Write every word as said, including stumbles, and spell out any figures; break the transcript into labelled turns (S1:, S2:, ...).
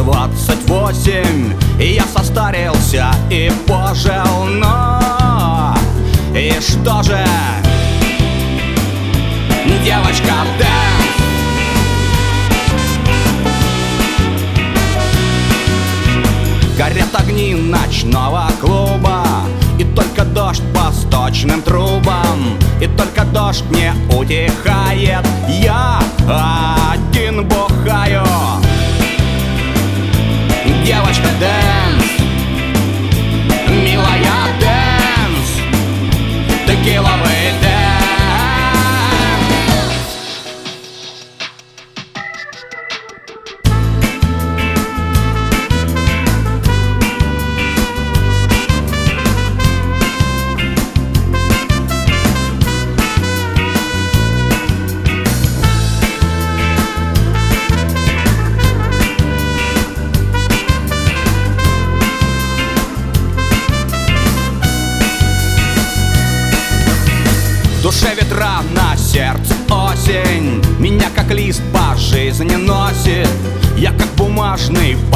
S1: двадцать восемь, и я состарился и пожил, но и что же, девочка, дэнс. Горят огни ночного клуба, и только дождь по сточным трубам, и только дождь не утихает. Я один бухаю. Девочка, дэнс, милая, дэнс, текиловый дэнс. В душе ветра, на сердце осень, меня как лист по жизни носит. Я как бумажный